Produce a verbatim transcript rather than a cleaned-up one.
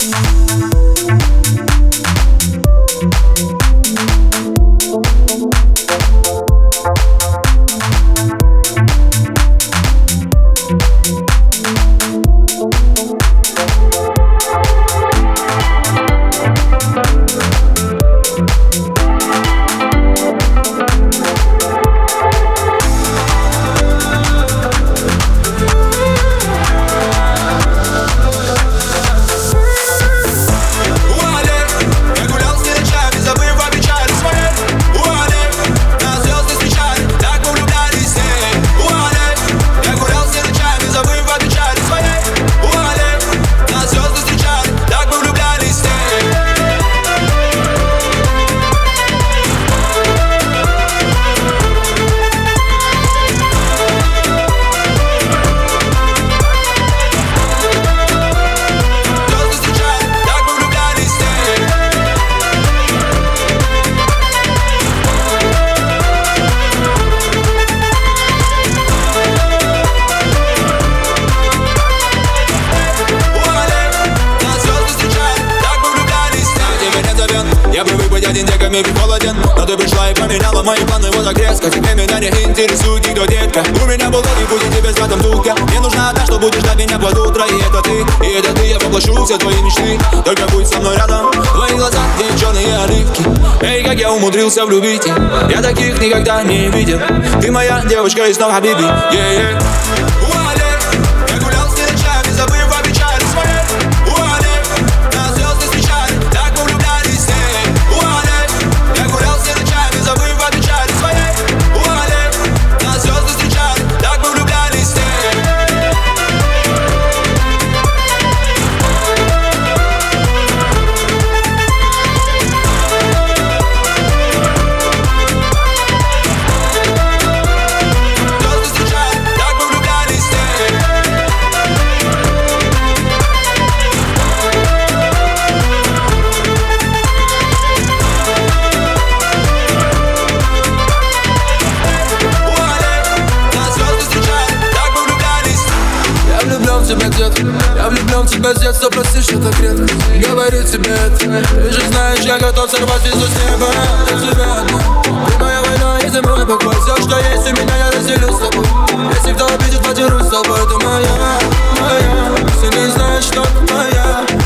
Я привык быть один, где мир холоден, но ты пришла и поменяла мои планы вот так резко. Теперь меня не интересует никто, детка. У меня был долгий путь, и тебе в этом духе. Мне нужна одна, что будешь ждать меня под утро. И это ты, и это ты, я воплощу все твои мечты. Только будь со мной рядом, твои глаза, где черные оливки. Эй, как я умудрился влюбить их, я таких никогда не видел. Ты моя девочка и снова Хабиби, yeah, yeah. Я гулял с ночами, забыв о печали своей. Нас звезды встречали, так мы влюблялись с ней. Я гулял с ночами, забыв о печали своей. Нас звезды встречали, так мы влюблялись с ней. Я влюблен в тебя с детства, простишь, это крепко. Говорю тебе это. Ты же знаешь, я готов сорвать звезду с неба. Для тебя одна. Ты моя война, и ты мой покой. Все, что есть у меня, я разделю с тобой. Если кто обидит, подерусь с тобой. Ты моя, моя. Если не знаешь, что ты моя.